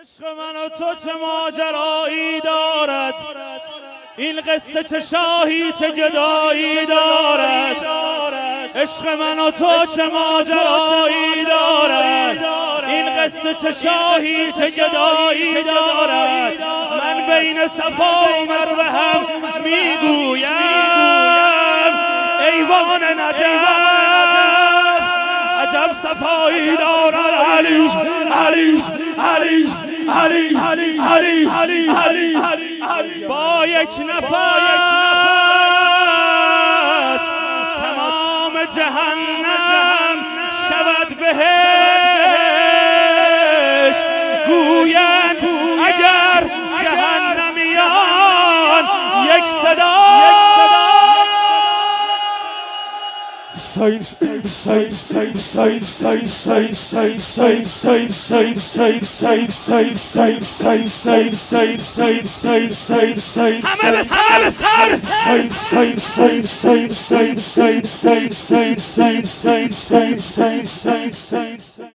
عشق من و تو چه ماجرایی دارد، این قصه چه شاهی چه گدایی دارد. عشق من و تو چه ماجرایی دارد، این قصه چه شاهی چه گدایی دارد. من بین صفا و مروه هم میگویم ایوان نجف عجب صفایی دارد. علیش علیش علیش علی علی علی علی علی علی با یک نفس تمام جهنم شود بهش. گویند اگر جهنمیان یک صدا همه به سر